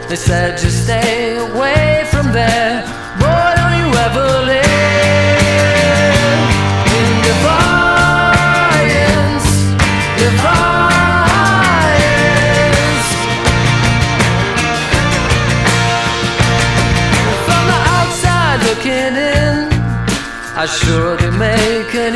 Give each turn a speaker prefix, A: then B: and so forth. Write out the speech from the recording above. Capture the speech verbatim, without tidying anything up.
A: They said just stay away from there. Boy, don't you ever live in defiance, defiance. From the outside looking in, I sure do make an